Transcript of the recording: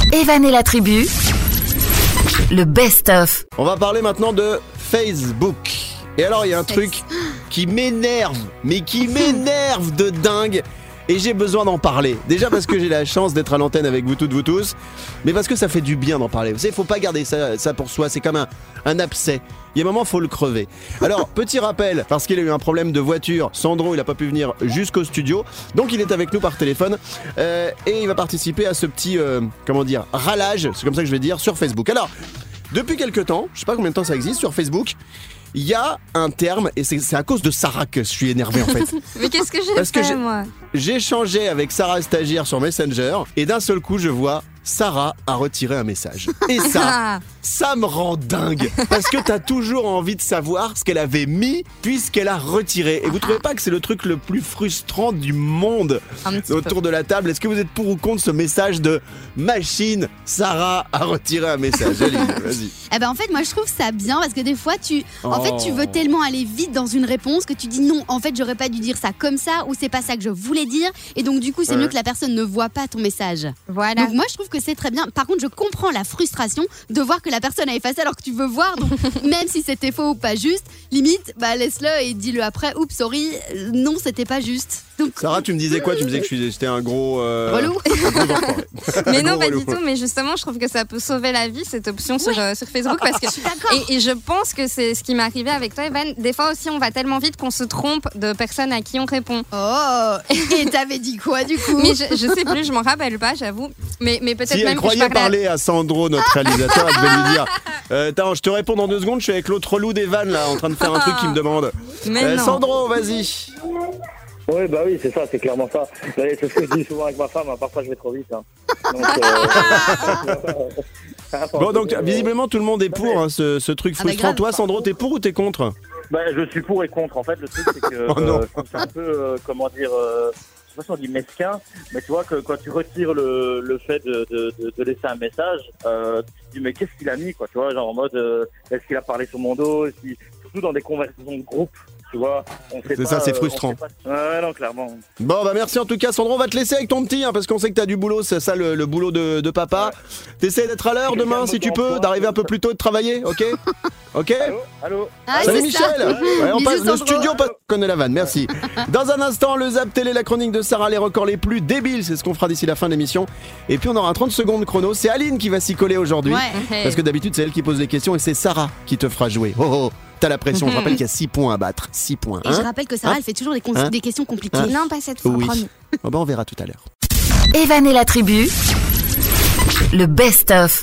Evan et la tribu, le best-of. On va parler maintenant de Facebook. Et alors, il y a un truc qui m'énerve, mais qui m'énerve de dingue. Et j'ai besoin d'en parler. Déjà parce que j'ai la chance d'être à l'antenne avec vous toutes, vous tous. Mais parce que ça fait du bien d'en parler. Vous savez, il ne faut pas garder ça pour soi. C'est comme un abcès. Il y a un moment, il faut le crever. Alors, petit rappel, parce qu'il a eu un problème de voiture, Sandro, il n'a pas pu venir jusqu'au studio. Donc, il est avec nous par téléphone. Et il va participer à ce petit, ralage, c'est comme ça que je vais dire, sur Facebook. Alors, depuis quelques temps, je ne sais pas combien de temps ça existe sur Facebook, il y a un terme, et c'est à cause de Sarah que je suis énervé en fait. Mais qu'est-ce que j'ai moi ? J'ai échangé avec Sarah Stagiaire sur Messenger, et d'un seul coup je vois Sarah a retiré un message. Et ça me rend dingue. Parce que t'as toujours envie de savoir ce qu'elle avait mis, puisqu'elle a retiré. Et vous trouvez pas que c'est le truc le plus frustrant du monde autour de la table ? Est-ce que vous êtes pour ou contre ce message de machine ? Sarah a retiré un message. Allez, vas-y. Eh ben en fait moi je trouve ça bien parce que des fois tu veux tellement aller vite dans une réponse que tu dis non, en fait j'aurais pas dû dire ça comme ça, ou c'est pas ça que je voulais dire, et donc du coup c'est mieux que la personne ne voit pas ton message. Voilà. Donc moi je trouve que c'est très bien. Par contre je comprends la frustration de voir que la personne a effacé alors que tu veux voir, donc même si c'était faux ou pas juste, limite laisse-le et dis-le après, oups sorry, non c'était pas juste. Donc, Sarah, tu me disais quoi ? Tu me disais que j'étais un gros relou. Mais non, pas du tout. Mais justement, je trouve que ça peut sauver la vie, cette option sur Facebook, parce que je suis d'accord. Et je pense que c'est ce qui m'est arrivé avec toi, Evan. Des fois aussi, on va tellement vite qu'on se trompe de personnes à qui on répond. Oh. Et t'avais dit quoi du coup ? Mais je sais plus, je m'en rappelle pas, j'avoue. Mais peut-être si même elle que croyait parler à Sandro, notre réalisateur, elle devait lui dire attends, je te réponds dans 2 secondes, je suis avec l'autre relou d'Evan là, en train de faire un truc qui me demande. Mais non. Sandro, vas-y. Oui, bah oui, c'est ça, c'est clairement ça. C'est ce que je dis souvent avec ma femme, parfois je vais trop vite. Hein. Donc, bon, donc visiblement tout le monde est pour ce truc frustrant. Toi, Sandro, t'es pour ou t'es contre ? Je suis pour et contre. En fait, le truc, c'est que je trouve ça un peu, je sais pas si on dit mesquin, mais tu vois que quand tu retires le fait de laisser un message, tu te dis mais qu'est-ce qu'il a mis, quoi, tu vois, genre en mode est-ce qu'il a parlé sur mon dos, surtout dans des conversations de groupe. Tu vois, c'est ça, c'est frustrant. Ouais, non, clairement. Bon, merci en tout cas, Sandro. On va te laisser avec ton petit, parce qu'on sait que t'as du boulot. C'est ça le boulot de papa. Ouais. T'essaies d'être à l'heure demain, si tu peux, d'arriver un peu plus tôt et de travailler, ok ? Ok ? Allô. Salut Michel. Ouais, on passe le studio, pas connaît la vanne. Merci. Dans un instant, le Zap Télé, la chronique de Sarah, les records les plus débiles. C'est ce qu'on fera d'ici la fin de l'émission. Et puis on aura un 30 secondes chrono. C'est Aline qui va s'y coller aujourd'hui. Ouais. Parce que d'habitude, c'est elle qui pose les questions et c'est Sarah qui te fera jouer. T'as la pression, je rappelle qu'il y a 6 points à battre. 6 points. Et je rappelle que Sarah, elle fait toujours des questions compliquées. Non, pas cette fois, promis. On verra tout à l'heure. Evan et la tribu, le best-of.